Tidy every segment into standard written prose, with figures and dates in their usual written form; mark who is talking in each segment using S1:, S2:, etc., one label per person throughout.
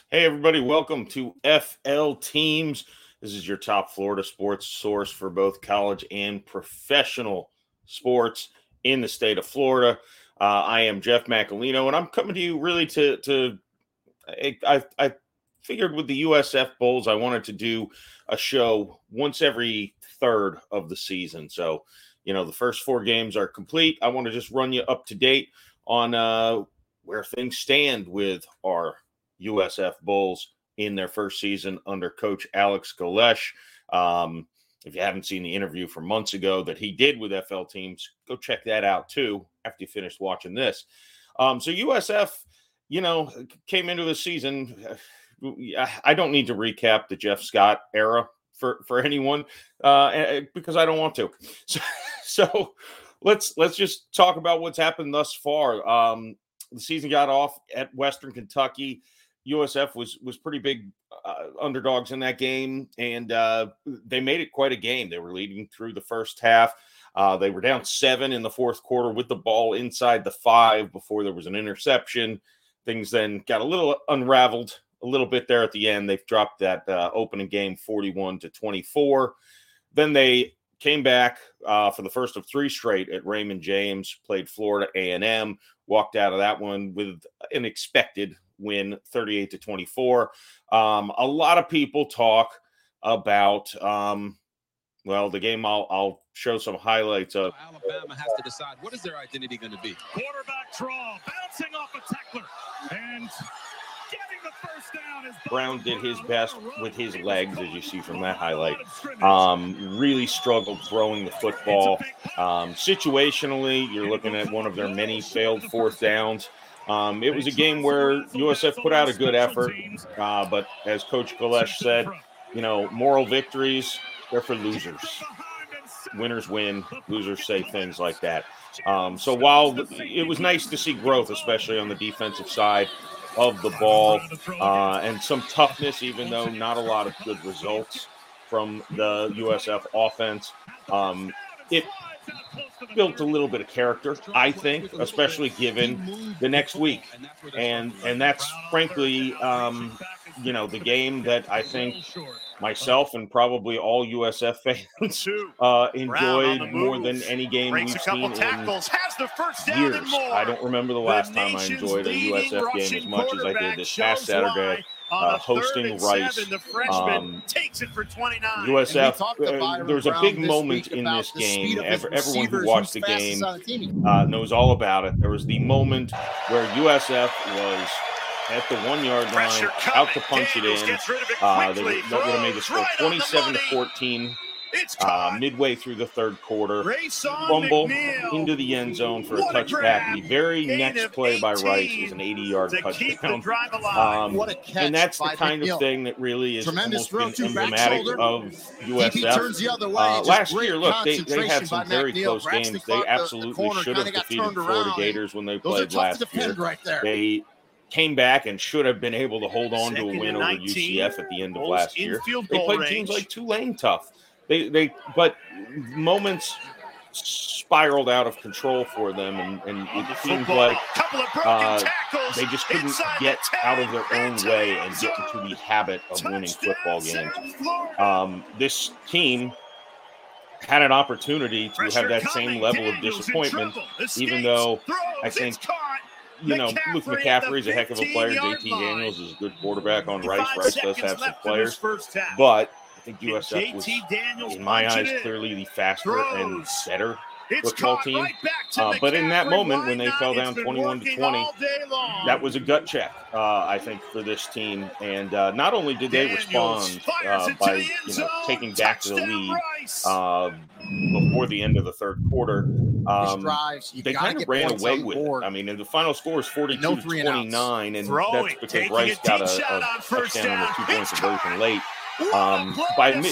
S1: Hey, everybody, welcome to FL Teams. This is your top Florida sports source for both college and professional sports in the state of Florida. I am Jeff Macalino, and I'm coming to you really I figured with the USF Bowls, I wanted to do a show once every third of the season. So, the first four games are complete. I want to just run you up to date on where things stand with our USF Bulls in their first season under Coach Alex Golesh. If you haven't seen the interview from months ago that he did with FL Teams, go check that out too after you finish watching this. So USF, came into the season. I don't need to recap the Jeff Scott era for anyone because I don't want to. So let's just talk about what's happened thus far. The season got off at Western Kentucky. USF was pretty big underdogs in that game, and they made it quite a game. They were leading through the first half. They were down 7 in the fourth quarter with the ball inside the 5 before there was an interception. Things then got a little unraveled a little bit there at the end. They've dropped that opening game 41-24. Then they came back for the first of 3 straight at Raymond James, played Florida A&M, walked out of that one with an expected win 38-24. A lot of people talk about the game I'll show some highlights of.
S2: Alabama has to decide what is their identity going to be.
S3: Quarterback draw, bouncing off a tackler, and getting the first down.
S1: Brown did his best with his legs, as you see from that highlight. Really struggled throwing the football. Situationally, you're looking at one of their many failed fourth downs. It was a game where USF put out a good effort, but as Coach Golesh said, moral victories, they're for losers. Winners win, losers say things like that. So while it was nice to see growth, especially on the defensive side of the ball, and some toughness, even though not a lot of good results from the USF offense, it built a little bit of character, I think, especially given the next week. And that's frankly, the game that I think myself and probably all USF fans enjoyed more than any game we've seen in years. I don't remember the last time I enjoyed a USF game as much as I did this past Saturday. Hosting Rice. USF, there's a big moment in this game. Everyone who watched the game knows all about it. There was the moment where USF was at the 1-yard line, out to punch it in. They would have made the score 27-14. Midway through the third quarter, fumble into the end zone for a touchback. The very next play by Rice is an 80-yard touchdown. And that's the kind of thing that really is almost been emblematic of USF. Last year, look, they had some very close games. They absolutely should have defeated the Florida Gators when they played last year. They came back and should have been able to hold on to a win over UCF at the end of last year. They played teams like Tulane tough. But moments spiraled out of control for them, and it seems like they just couldn't get out of their own way and get into the habit of winning football games. This team had an opportunity to have that same level of disappointment, even though I think Luke McCaffrey is a heck of a player. JT Daniels is a good quarterback on Rice. Rice does have some players, but I think USF was, in my eyes, clearly the faster and better football team. But in that moment, when they fell down 21-20, that was a gut check, I think, for this team. And not only did they respond by taking back the lead before the end of the third quarter, they kind of ran away with it. I mean, the final score is 42-29, and that's because Rice got a touchdown on the 2-point conversion late. By the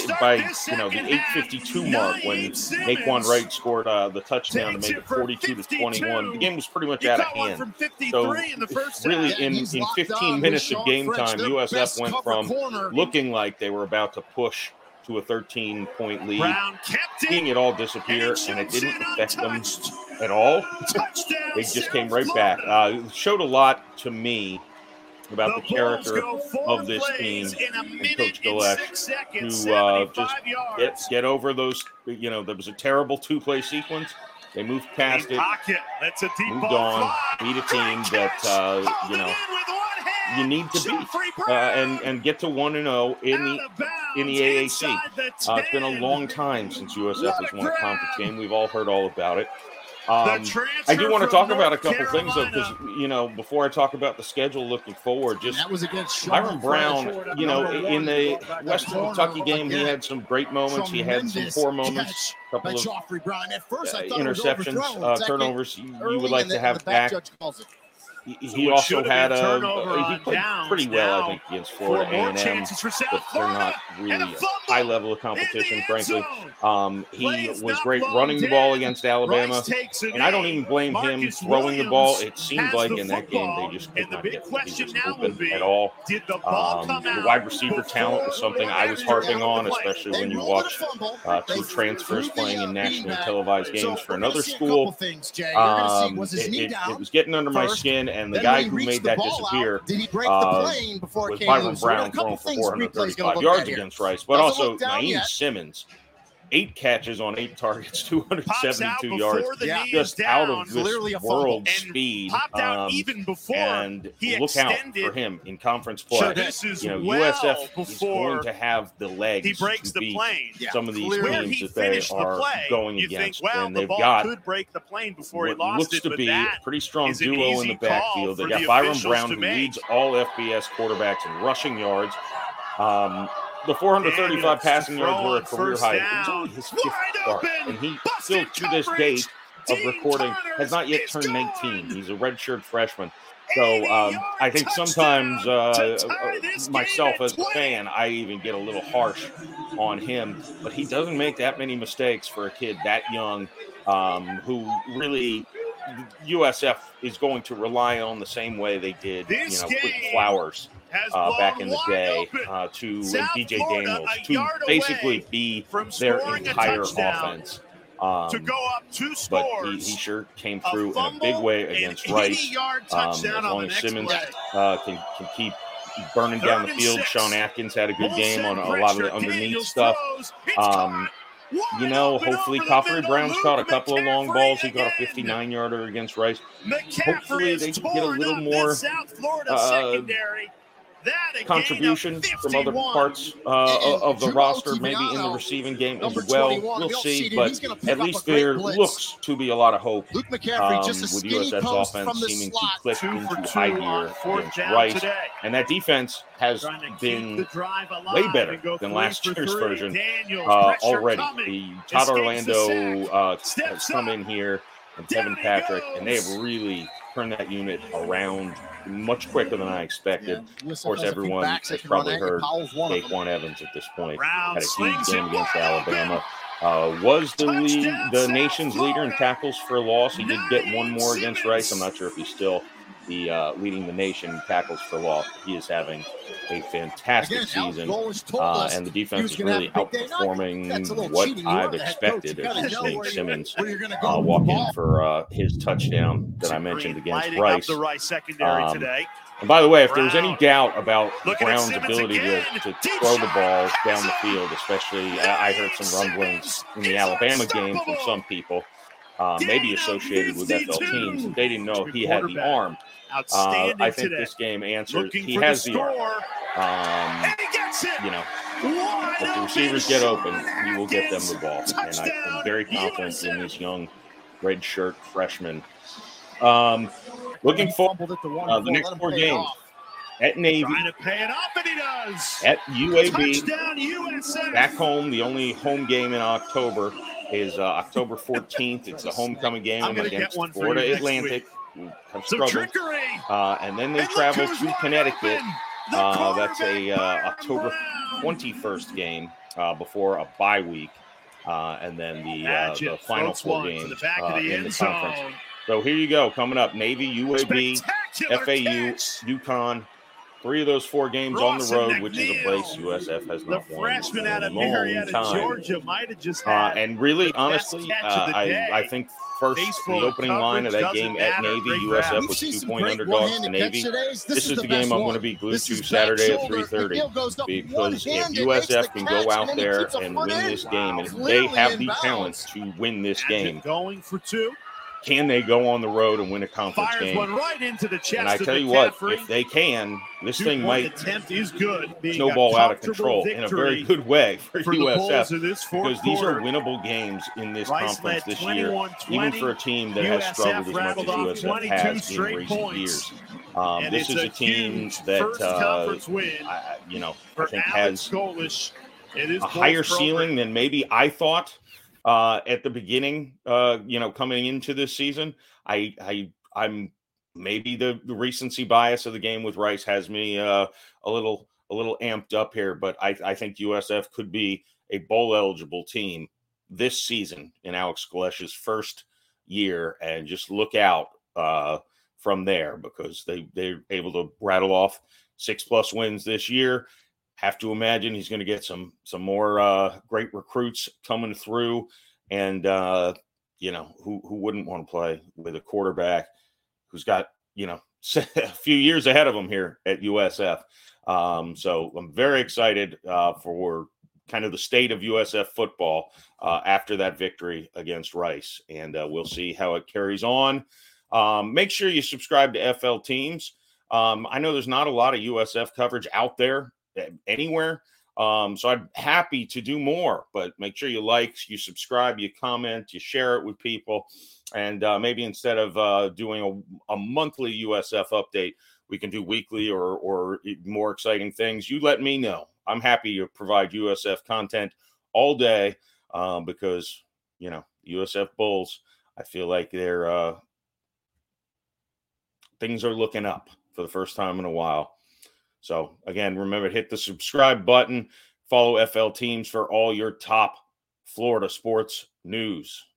S1: 8:52 mark, when Naquan Wright scored the touchdown to make it 42-21, the game was pretty much out of hand. So really, in 15 minutes of game time, USF went from looking like they were about to push to a 13-point lead, seeing it all disappear, and it didn't affect them at all. They just came right back. It showed a lot to me about the character of this team and Coach Gillespie, who just get over those. There was a terrible two-play sequence. They moved past it, moved on, beat a team that you need to beat and get to 1-0 in the AAC. It's been a long time since USF has won a conference game. We've all heard all about it. I do want to talk about a couple things, though, because, before I talk about the schedule looking forward, just Byron Brown, in the Western Kentucky game, he had some great moments. He had some poor moments, a couple of interceptions, turnovers you would like to have back. He also had he played pretty well, I think, against Florida A&M, but they're not really a high level of competition, frankly. He was great running the ball against Alabama, and I don't even blame him throwing the ball. It seemed like in that game they just could not get open at all. The wide receiver talent was something I was harping on, especially when you watch two transfers playing in nationally televised games for another school. It was getting under my skin. And the guy who made that disappear was Byron Brown, throwing for 435 yards against Rice, but also Naeem Simmons, 8 catches on 8 targets, 272 yards, just out of this world speed. And look out for him in conference play. USF is going to have the legs to beat some of these teams that they are going against. And they've got what looks to be a pretty strong duo in the backfield. They got Byron Brown, who leads all FBS quarterbacks in rushing yards. The 435 passing yards were a career high. It was only his 5th start, and he still, to this date of recording, has not yet turned 19. He's a redshirt freshman. So I think sometimes myself as a fan, I even get a little harsh on him. But he doesn't make that many mistakes for a kid that young, who really USF is going to rely on the same way they did, Quentin Flowers. Back in the day, to DJ Daniels, to basically be their entire offense. But he sure came through in a big way against Rice. As long as Simmons can keep burning down the field. Sean Atkins had a good game on a lot of the underneath stuff. Hopefully Coffrey Brown's caught a couple of long balls. He got a 59-yarder against Rice. Hopefully they can get a little more contribution from other parts of the roster, maybe in the receiving game as well. We'll see, but at least there looks to be a lot of hope with USF's offense seeming to click into high gear against Rice. And that defense has been way better than last year's version already. The Todd Orlando has come in here, and Kevin Patrick, and they have really turned that unit around much quicker than I expected. Of course, everyone has probably heard Daquan Evans at this point had a huge game against Alabama. Was the nation's leader in tackles for loss. He did get one more against Rice. I'm not sure if he's still leading the nation in tackles for loss. He is having a fantastic season, and the defense is really outperforming what I've expected as Nate Simmons walk in for his touchdown that I mentioned against Rice. And by the way, if there was any doubt about Brown's ability to throw the ball down the field, especially I heard some rumblings in the Alabama game from some people, maybe associated with FL teams, that they didn't know he had the arm. I think this game answers he has the arm. If the receivers get open, he will get them the ball. And I'm very confident in this young redshirt freshman. Looking forward to the next 4 games. At Navy, at UAB, back home. The only home game in October is October 14th. It's the homecoming game against Florida Atlantic. We have struggled. And then they travel to Connecticut. That's a October 21st game before a bye week. And then the final 4 games in the conference. So here you go. Coming up, Navy, UAB, FAU, UConn. 3 of those 4 games on the road, which is a place USF has not won in a long time. And really, honestly, I think the opening line of that game at Navy. USF was 2-point underdogs to Navy. This is the game I'm going to be glued to Saturday at 3:30, because if USF can go out there and win this game, and they have the talent to win this game,
S3: going for two.
S1: Can they go on the road and win a conference game?
S3: Right into the chest.
S1: And I tell you what, if they can, this thing might snowball out of control in a very good way for USF, because these are winnable games in this conference this year, even for a team that has struggled as much as USF has in recent years. This is a team that, I think has a higher ceiling than maybe I thought. At the beginning, coming into this season, I'm maybe the recency bias of the game with Rice has me a little amped up here, but I think USF could be a bowl eligible team this season in Alex Galesh's first year, and just look out from there, because they're able to rattle off 6+ wins this year. Have to imagine he's going to get some more great recruits coming through, and who wouldn't want to play with a quarterback who's got a few years ahead of him here at USF. So I'm very excited for kind of the state of USF football after that victory against Rice, and we'll see how it carries on. Make sure you subscribe to FL Teams. I know there's not a lot of USF coverage out there anywhere. So I'm happy to do more, but make sure you like, you subscribe, you comment, you share it with people. And maybe instead of doing a monthly USF update, we can do weekly or more exciting things. You let me know. I'm happy to provide USF content all day because, USF Bulls, I feel like things are looking up for the first time in a while. So, again, remember, hit the subscribe button. Follow FL Teams for all your top Florida sports news.